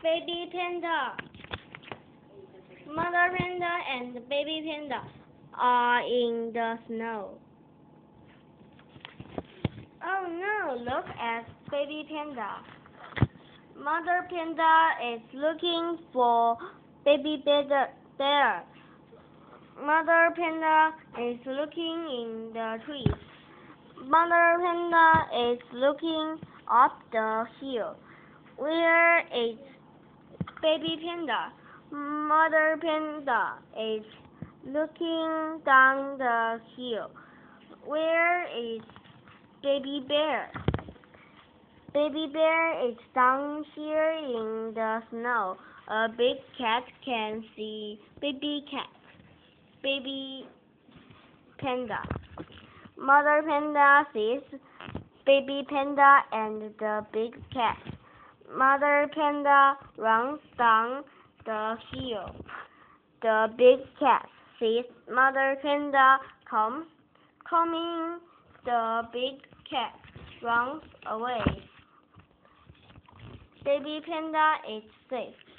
Baby panda. Mother panda and baby panda are in the snow. Oh no, look at baby panda. Mother panda is looking for baby bear. Mother panda is looking in the trees. Mother panda is looking up the hill. Where is baby panda? Mother panda is looking down the hill. Where is baby bear? Baby bear is down here in the snow. A big cat can see baby panda. Mother panda sees baby panda and the big cat. Mother panda runs down the hill. The big cat sees Mother panda coming. The big cat runs away. Baby panda is safe.